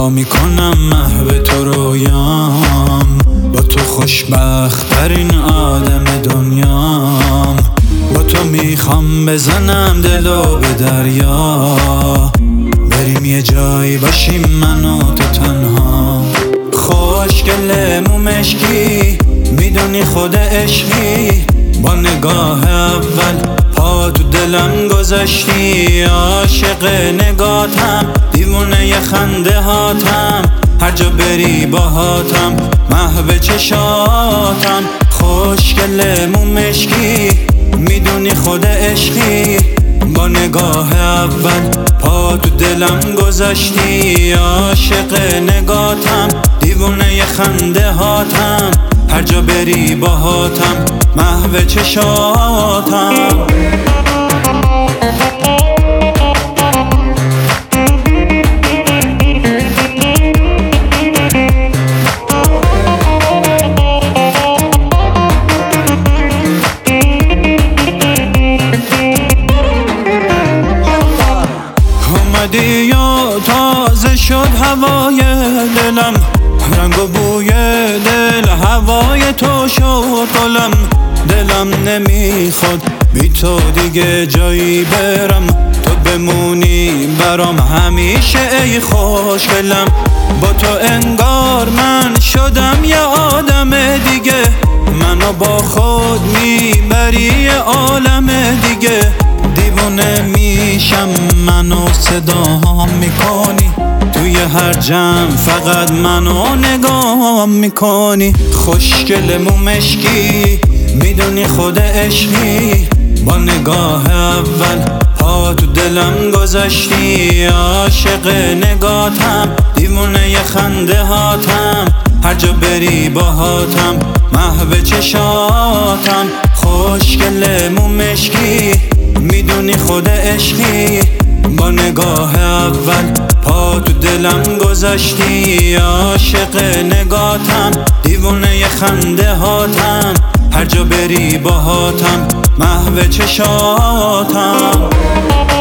میکنم محو تو رویام، با تو خوشبخت‌ترین آدم دنیام. با تو میخوام بزنم دلو به دریا، بریم یه جایی باشیم من و تو تنها. خوشگل مو مشکی، میدونی خود عشقی، با نگاه اول پا تو دلم گذاشتی. عاشق نگاتم، دیوونه ی خنده هاتم، هر جا بری باهاتم، محو چشاتم. خوشگل مو مشکی، میدونی خود عشقی، با نگاه اول پا تو دلم گذاشتی. عاشق نگاتم، دیوونه ی خنده هاتم، هر جا بری باهاتم، محو چشاتم. اومدی و تازه شد هوای دلم، رنگ و بوی دل هوای تو شد گلم. دلم نمیخواد بی تو دیگه جایی برم، تو بمونی برام همیشه ای خوشگلم. با تو انگار من شدم یه آدم دیگه، منو با خود میبری یه عالم دیگه. دیوونه میشم منو صدا میکنی، توی هر جمع فقط منو نگاه میکنی. خوشگل مو مشکی، میدونی خود عشقی، با نگاه اول پا تو دلم گذاشتی. عاشق نگاتم، دیوونه ی خنده هاتم، هر جا بری باهاتم، محو چشاتم. خوشگل مو مشکی، میدونی خود عشقی، با نگاه اول پا تو دلم گذاشتی. عاشق نگاتم، دیوونه ی خنده هاتم، هر جا بری باهاتم، محو چشاتم.